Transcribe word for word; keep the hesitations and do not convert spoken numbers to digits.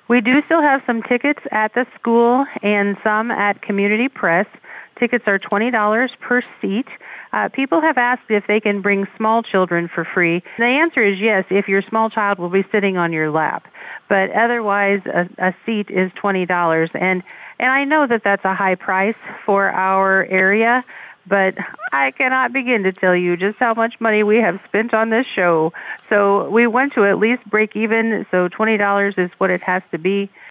We do still have some tickets at the school and some at Community Press. Tickets are twenty dollars per seat. Uh, people have asked if they can bring small children for free. The answer is yes, if your small child will be sitting on your lap. But otherwise, a, a seat is twenty dollars. And, and I know that that's a high price for our area, but I cannot begin to tell you just how much money we have spent on this show. So we want to at least break even, so twenty dollars is what it has to be.